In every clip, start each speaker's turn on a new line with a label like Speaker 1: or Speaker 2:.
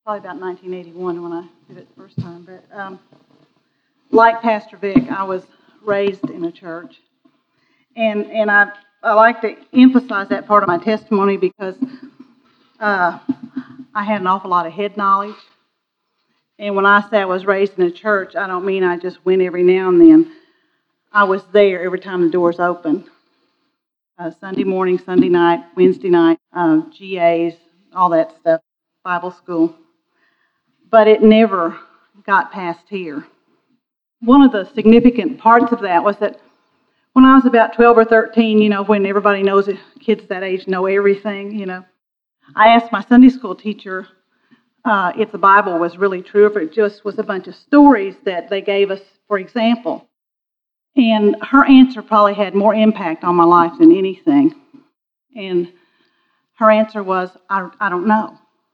Speaker 1: probably about 1981 when I did it the first time. But like Pastor Vic, I was raised in a church. And I like to emphasize that part of my testimony because I had an awful lot of head knowledge. And when I say I was raised in a church, I don't mean I just went every now and then. I was there every time the doors opened. Sunday morning, Sunday night, Wednesday night, GAs, all that stuff, Bible school. But it never got past here. One of the significant parts of that was that when I was about 12 or 13, when everybody knows it, kids that age know everything, I asked my Sunday school teacher if the Bible was really true, or if it just was a bunch of stories that they gave us, for example. And her answer probably had more impact on my life than anything. And her answer was, I don't know.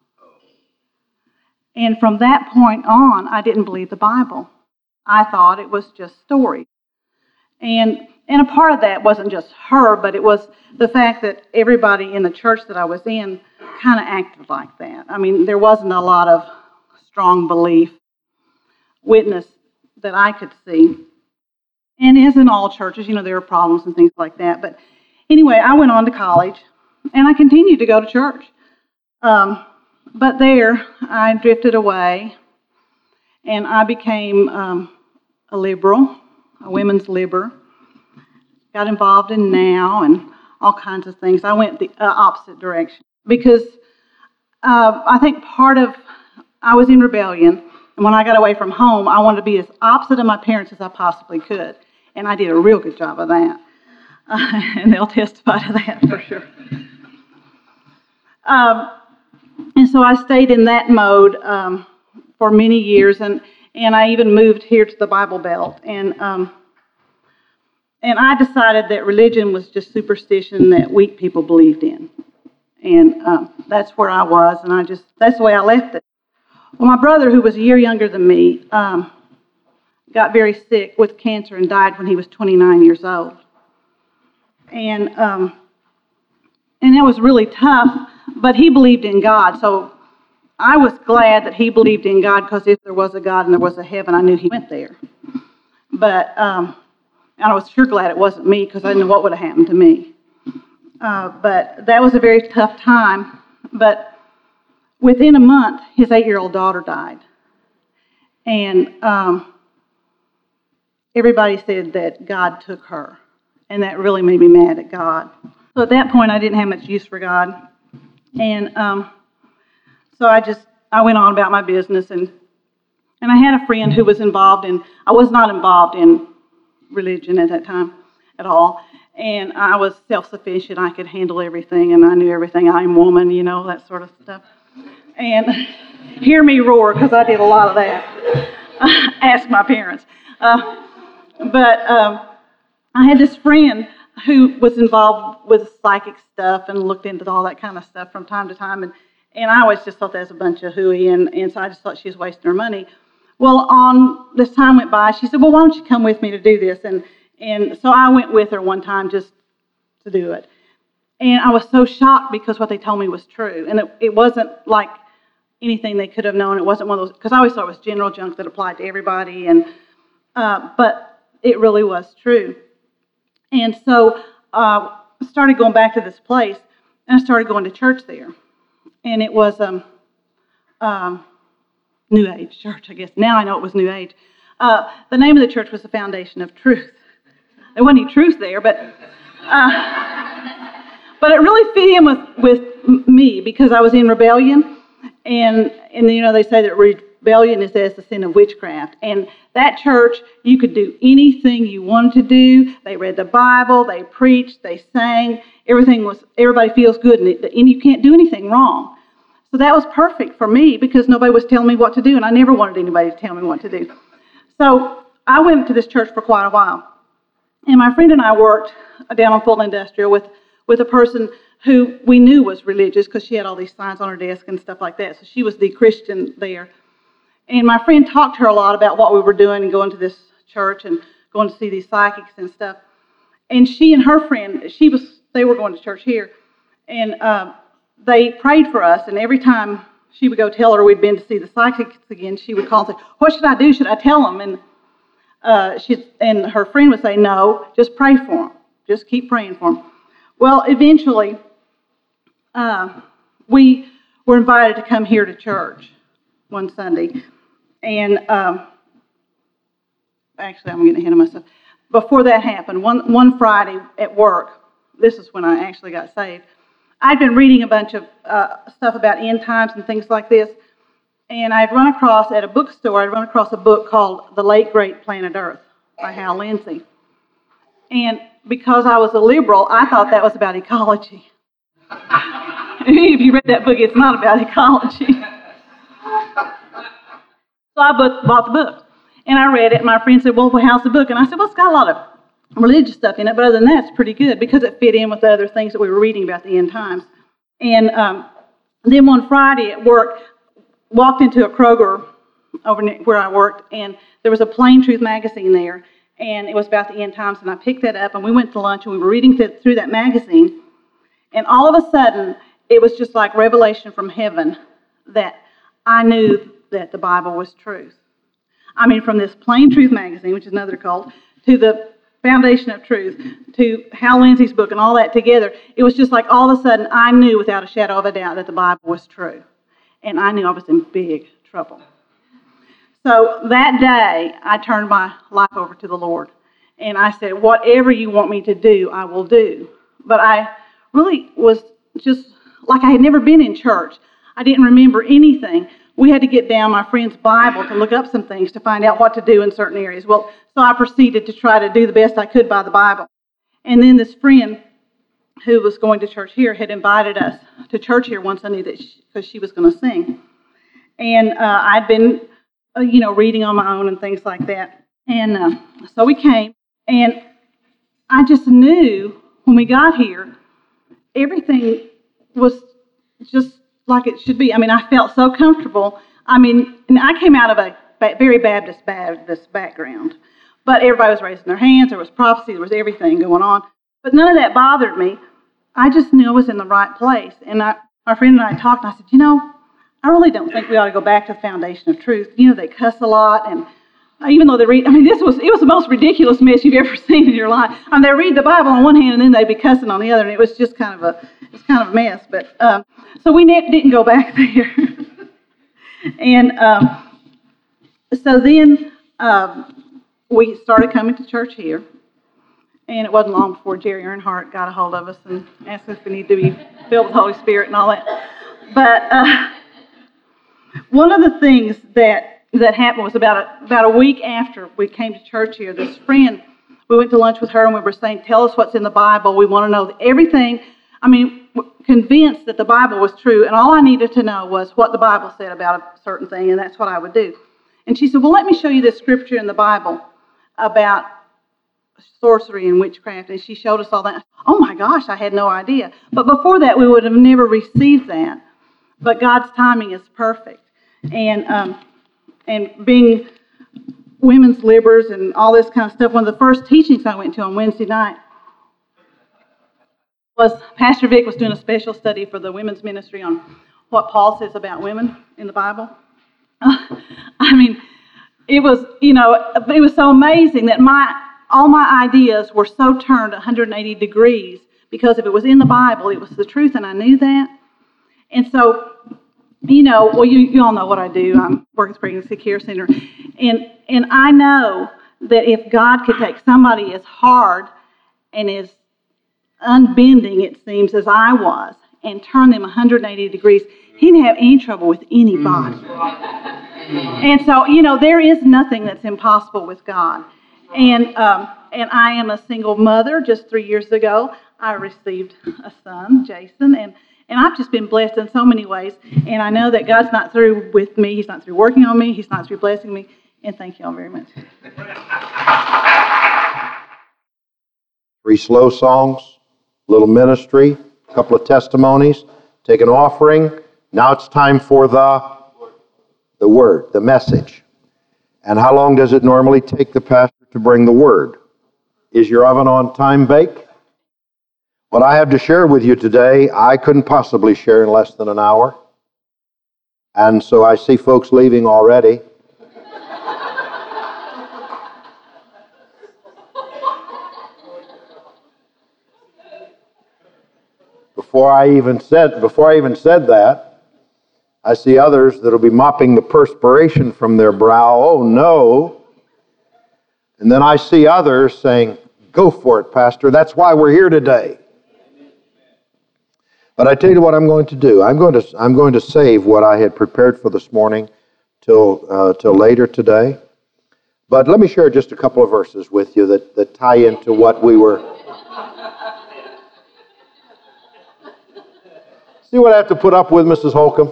Speaker 1: And from that point on, I didn't believe the Bible. I thought it was just stories. And a part of that wasn't just her, but it was the fact that everybody in the church that I was in kind of acted like that. I mean, there wasn't a lot of strong belief, witness that I could see. And as in all churches, there are problems and things like that. But anyway, I went on to college, and I continued to go to church. But there, I drifted away, and I became a liberal, a women's liber. Got involved in NOW and all kinds of things. I went the opposite direction because I think I was in rebellion, and when I got away from home, I wanted to be as opposite of my parents as I possibly could, and I did a real good job of that, and they'll testify to that for sure. And so I stayed in that mode for many years, and I even moved here to the Bible Belt, and I decided that religion was just superstition that weak people believed in. And that's where I was, and that's the way I left it. Well, my brother, who was a year younger than me, got very sick with cancer and died when he was 29 years old. And it was really tough, but he believed in God. So I was glad that he believed in God, because if there was a God and there was a heaven, I knew he went there. But I was sure glad it wasn't me, because I didn't know what would have happened to me. But that was a very tough time. But within a month, his 8-year-old daughter died. And everybody said that God took her. And that really made me mad at God. So at that point, I didn't have much use for God. And so I went on about my business. And I had a friend who was involved in, I was not involved in religion at that time at all, and I was self-sufficient. I could handle everything, and I knew everything. I'm woman, that sort of stuff. And hear me roar, because I did a lot of that. Ask my parents. But I had this friend who was involved with psychic stuff and looked into all that kind of stuff from time to time, and I always just thought that was a bunch of hooey, and so I just thought she was wasting her money. Well, on this time went by, she said, well, why don't you come with me to do this? And so I went with her one time just to do it. And I was so shocked because what they told me was true. And it wasn't like anything they could have known. It wasn't one of those, because I always thought it was general junk that applied to everybody. But it really was true. And so I started going back to this place, and I started going to church there. And it was New Age church, I guess. Now I know it was New Age. The name of the church was the Foundation of Truth. There wasn't any truth there, but it really fit in with me, because I was in rebellion, and they say that rebellion is as the sin of witchcraft. And that church, you could do anything you wanted to do. They read the Bible, they preached, they sang. Everybody feels good, and you can't do anything wrong. So that was perfect for me, because nobody was telling me what to do, and I never wanted anybody to tell me what to do. So I went to this church for quite a while. And my friend and I worked down on Fulton Industrial with a person who we knew was religious, because she had all these signs on her desk and stuff like that. So she was the Christian there. And my friend talked to her a lot about what we were doing and going to this church and going to see these psychics and stuff. And she and her friend, they were going to church here. And they prayed for us, and every time she would go tell her we'd been to see the psychics again. She would call and say, "What should I do? Should I tell them?" And her friend would say, "No, just pray for them. Just keep praying for them." Well, eventually, we were invited to come here to church one Sunday. And actually, I'm getting ahead of myself. Before that happened, one Friday at work, this is when I actually got saved, I'd been reading a bunch of stuff about end times and things like this, and I'd run across, at a bookstore, a book called The Late Great Planet Earth by Hal Lindsey. And because I was a liberal, I thought that was about ecology. If you read that book, it's not about ecology. So I bought the book, and I read it, and my friend said, "Well, how's the book?" And I said, "Well, it's got a lot of religious stuff in it, but other than that, it's pretty good," because it fit in with the other things that we were reading about the end times. And then one Friday at work, walked into a Kroger over where I worked, and there was a Plain Truth magazine there, and it was about the end times, and I picked that up, and we went to lunch, and we were reading through that magazine, and all of a sudden, it was just like revelation from heaven that I knew that the Bible was truth. I mean, from this Plain Truth magazine, which is another cult, to the Foundation of Truth, to Hal Lindsey's book and all that together, it was just like all of a sudden I knew without a shadow of a doubt that the Bible was true. And I knew I was in big trouble. So that day, I turned my life over to the Lord. And I said, "Whatever you want me to do, I will do." But I really was just like I had never been in church. I didn't remember anything. We had to get down my friend's Bible to look up some things to find out what to do in certain areas. Well, so I proceeded to try to do the best I could by the Bible. And then this friend who was going to church here had invited us to church here one Sunday because she was going to sing. And I'd been, reading on my own and things like that. And so we came, and I just knew when we got here, everything was just like it should be. I mean, I felt so comfortable. I mean, and I came out of a very Baptist background, but everybody was raising their hands. There was prophecy. There was everything going on. But none of that bothered me. I just knew I was in the right place. And my friend and I talked, and I said, I really don't think we ought to go back to the Foundation of Truth. They cuss a lot, and even though it was the most ridiculous mess you've ever seen in your life. I mean, they read the Bible on one hand, and then they'd be cussing on the other, and it was just kind of a mess. But so we didn't go back there. And so then we started coming to church here, and it wasn't long before Jerry Earnhardt got a hold of us and asked us if we needed to be filled with the Holy Spirit and all that. But one of the things that happened was about a week after we came to church here, this friend, we went to lunch with her, and we were saying, "Tell us what's in the Bible. We want to know everything." I mean, convinced that the Bible was true, and all I needed to know was what the Bible said about a certain thing, and that's what I would do. And she said, "Well, let me show you this scripture in the Bible about sorcery and witchcraft." And she showed us all that. Oh my gosh, I had no idea. But before that, we would have never received that. But God's timing is perfect. And being women's libbers and all this kind of stuff, one of the first teachings I went to on Wednesday night was Pastor Vic was doing a special study for the women's ministry on what Paul says about women in the Bible. I mean, it was so amazing that all my ideas were so turned 180 degrees because if it was in the Bible, it was the truth, and I knew that. And so, you all know what I do. I work at the Pregnancy Care Center. And I know that if God could take somebody as hard and as unbending, it seems, as I was, and turn them 180 degrees, he didn't have any trouble with anybody. And so, there is nothing that's impossible with God. And I am a single mother. Just 3 years ago, I received a son, Jason, and I've just been blessed in so many ways. And I know that God's not through with me. He's not through working on me. He's not through blessing me. And thank you all very much.
Speaker 2: 3 slow songs, little ministry, a couple of testimonies, take an offering. Now it's time for the word, the message. And how long does it normally take the pastor to bring the word? Is your oven on time bake? What I have to share with you today, I couldn't possibly share in less than an hour. And so I see folks leaving already. Before I even said that, I see others that'll be mopping the perspiration from their brow. Oh no. And then I see others saying, go for it, Pastor. That's why we're here today. But I tell you what I'm going to do. I'm going to save what I had prepared for this morning till later today. But let me share just a couple of verses with you that tie into what we were. See what I have to put up with, Mrs. Holcomb?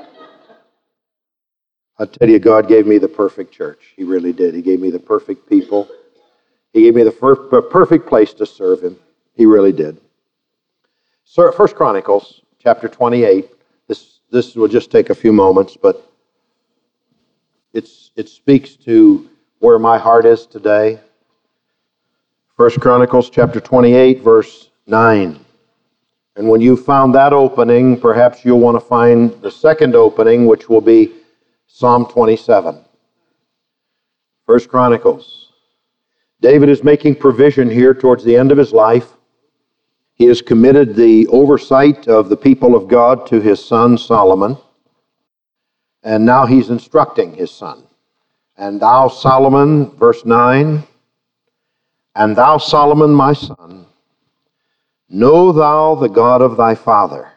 Speaker 2: I tell you, God gave me the perfect church. He really did. He gave me the perfect people. He gave me the perfect place to serve Him. He really did. So, 1 Chronicles, chapter 28. This will just take a few moments, but it speaks to where my heart is today. 1 Chronicles, chapter 28, verse 9. And when you've found that opening, perhaps you'll want to find the second opening, which will be Psalm 27. 1 Chronicles. David is making provision here towards the end of his life. He has committed the oversight of the people of God to his son Solomon. And now he's instructing his son. And thou, Solomon, verse 9, and thou, Solomon, my son, know thou the God of thy father.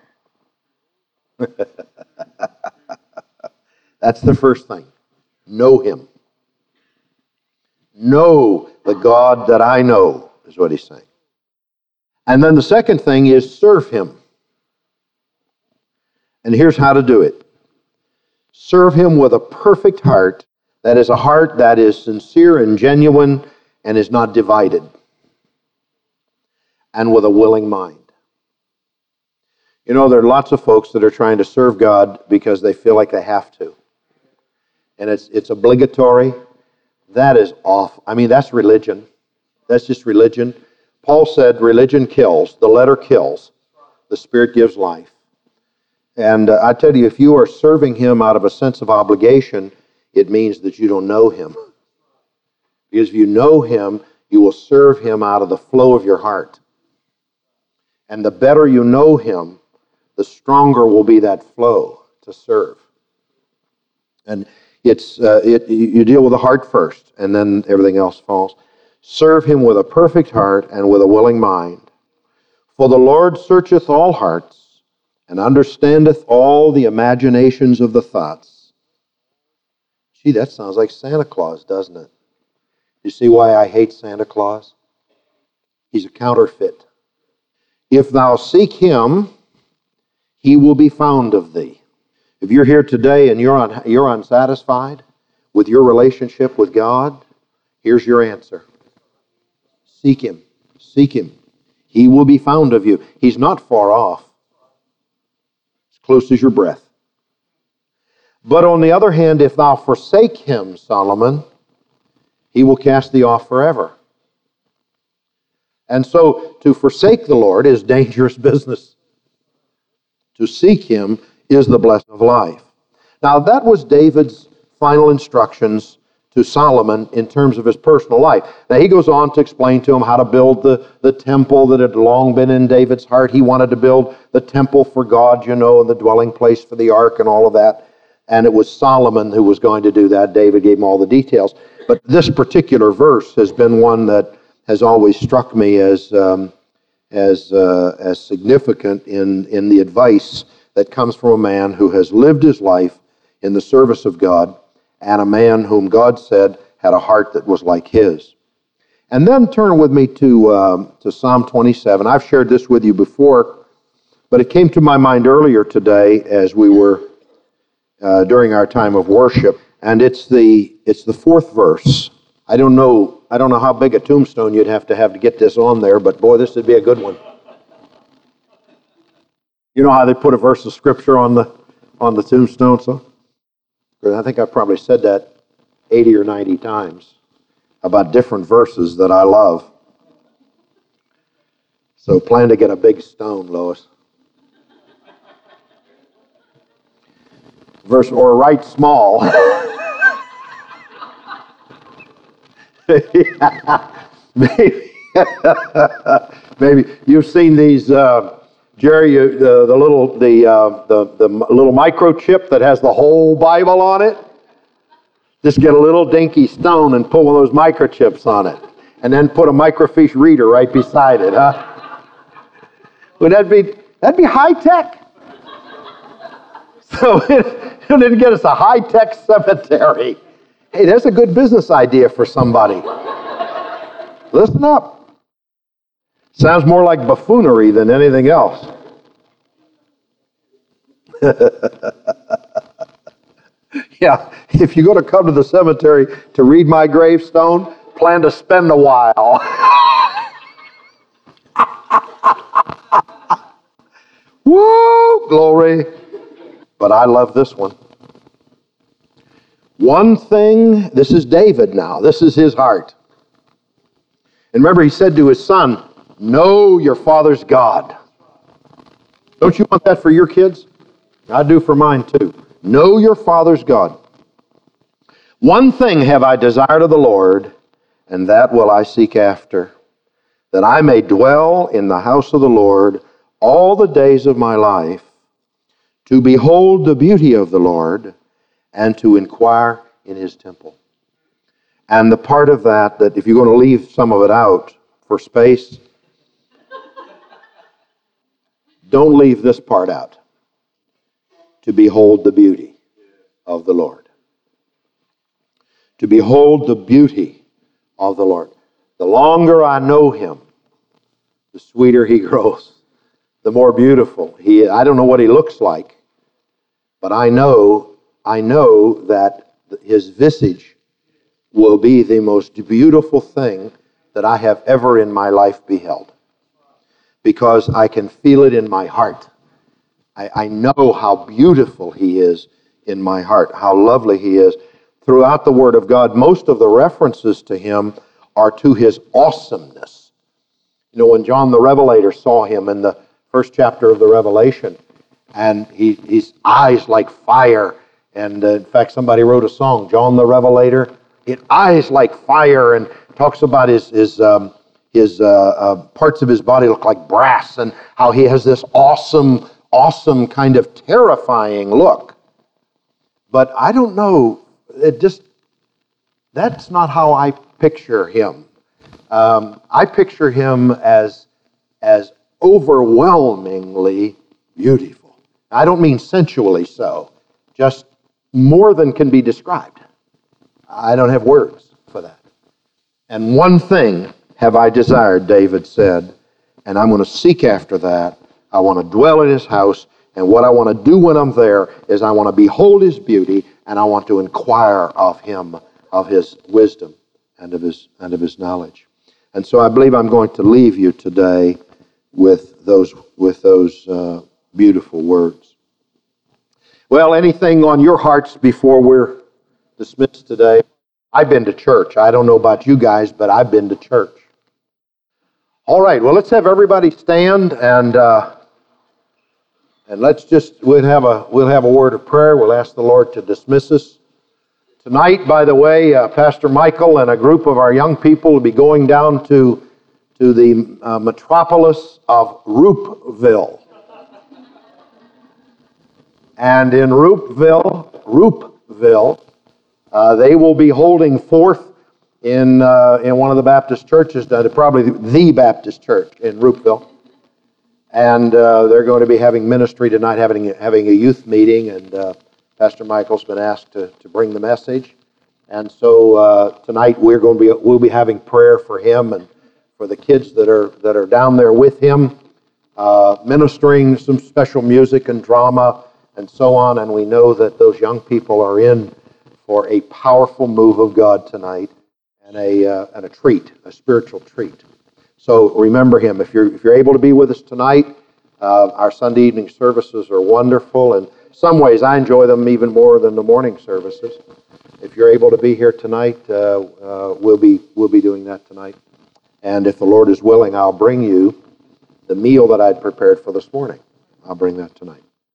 Speaker 2: That's the first thing. Know Him. Know the God that I know, is what he's saying. And then the second thing is serve Him. And here's how to do it. Serve Him with a perfect heart, that is a heart that is sincere and genuine and is not divided, and with a willing mind. You know, there are lots of folks that are trying to serve God because they feel like they have to. And it's obligatory. That is awful. I mean, that's religion. That's just religion. Paul said religion kills. The letter kills. The Spirit gives life. And I tell you, if you are serving Him out of a sense of obligation, it means that you don't know Him. Because if you know Him, you will serve Him out of the flow of your heart. And the better you know Him, the stronger will be that flow to serve. And you deal with the heart first, and then everything else falls. Serve Him with a perfect heart and with a willing mind. For the Lord searcheth all hearts, and understandeth all the imaginations of the thoughts. Gee, that sounds like Santa Claus, doesn't it? You see why I hate Santa Claus? He's a counterfeit. If thou seek Him, He will be found of thee. If you're here today and you're unsatisfied with your relationship with God, here's your answer. Seek Him. Seek Him. He will be found of you. He's not far off. As close as your breath. But on the other hand, if thou forsake Him, Solomon, He will cast thee off forever. And so to forsake the Lord is dangerous business. To seek Him is the blessing of life. Now that was David's final instructions to Solomon in terms of his personal life. Now he goes on to explain to him how to build the temple that had long been in David's heart. He wanted to build the temple for God, and the dwelling place for the ark and all of that. And it was Solomon who was going to do that. David gave him all the details. But this particular verse has been one that has always struck me as significant in the advice that comes from a man who has lived his life in the service of God, and a man whom God said had a heart that was like his. And then turn with me to Psalm 27. I've shared this with you before, but it came to my mind earlier today as we were during our time of worship, and it's the fourth verse. I don't know how big a tombstone you'd have to get this on there, but boy, this would be a good one. You know how they put a verse of Scripture on the tombstone? So I think I probably said that 80 or 90 times about different verses that I love. So plan to get a big stone, Lois. or write small. Maybe you've seen these, Jerry. The little microchip that has the whole Bible on it. Just get a little dinky stone and put one of those microchips on it, and then put a microfiche reader right beside it, huh? Would that'd be high tech? So it didn't get us a high tech cemetery. Hey, there's a good business idea for somebody. Listen up. Sounds more like buffoonery than anything else. Yeah, if you're going to come to the cemetery to read my gravestone, plan to spend a while. Woo, glory. But I love this one. One thing, this is David now. This is his heart. And remember, he said to his son, know your father's God. Don't you want that for your kids? I do for mine too. Know your father's God. One thing have I desired of the Lord, and that will I seek after, that I may dwell in the house of the Lord all the days of my life, to behold the beauty of the Lord, and to inquire in his temple. And the part of that if you're going to leave some of it out for space, don't leave this part out. To behold the beauty of the Lord. To behold the beauty of the Lord. The longer I know him, the sweeter he grows. The more beautiful he is. I don't know what he looks like, but I know that his visage will be the most beautiful thing that I have ever in my life beheld. Because I can feel it in my heart. I know how beautiful he is in my heart, how lovely he is. Throughout the Word of God, most of the references to him are to his awesomeness. You know, when John the Revelator saw him in the first chapter of the Revelation, and his eyes like fire, and in fact somebody wrote a song, John the Revelator, eyes like fire, and talks about his parts of his body look like brass, and how he has this awesome kind of terrifying look. But I don't know, that's not how I picture him. I picture him as overwhelmingly beautiful. I don't mean sensually so, just more than can be described. I don't have words for that. And one thing have I desired, David said, and I'm going to seek after that. I want to dwell in his house, and what I want to do when I'm there is I want to behold his beauty, and I want to inquire of him, of his wisdom, and of his knowledge. And so I believe I'm going to leave you today with those beautiful words. Well, anything on your hearts before we're dismissed today? I've been to church. I don't know about you guys, but I've been to church. All right, well, let's have everybody stand, and we'll have a word of prayer. We'll ask the Lord to dismiss us. Tonight, by the way, Pastor Michael and a group of our young people will be going down to the metropolis of Roopville. And in Roopville, they will be holding forth in one of the Baptist churches, probably the Baptist church in Roopville. And they're going to be having ministry tonight, having a youth meeting, and Pastor Michael's been asked to bring the message. And so tonight we'll be having prayer for him and for the kids that are down there with him, ministering some special music and drama and so on. And we know that those young people are in for a powerful move of God tonight, and a treat, a spiritual treat. So remember him. If you're able to be with us tonight, our Sunday evening services are wonderful, and some ways I enjoy them even more than the morning services. If you're able to be here tonight, we'll be doing that tonight. And if the Lord is willing, I'll bring you the meal that I'd prepared for this morning. I'll bring that tonight.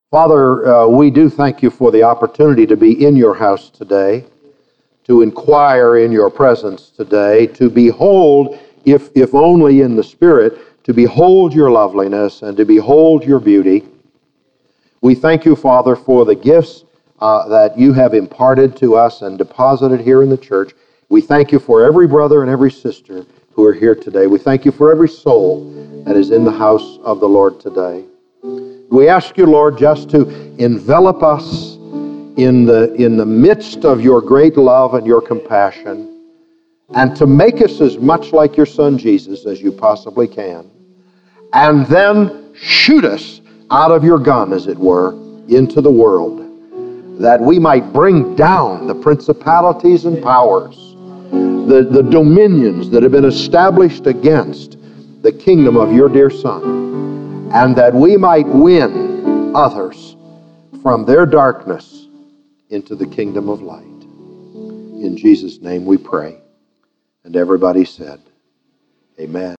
Speaker 2: Father, we do thank you for the opportunity to be in your house today, to inquire in your presence today, to behold, if only in the Spirit, to behold your loveliness and to behold your beauty. We thank you, Father, for the gifts that you have imparted to us and deposited here in the church. We thank you for every brother and every sister who are here today. We thank you for every soul that is in the house of the Lord today. We ask you, Lord, just to envelop us in the midst of your great love and your compassion, and to make us as much like your Son Jesus as you possibly can, and then shoot us out of your gun, as it were, into the world, that we might bring down the principalities and powers, the dominions that have been established against the kingdom of your dear Son, and that we might win others from their darkness into the kingdom of light. In Jesus' name we pray. And everybody said, amen.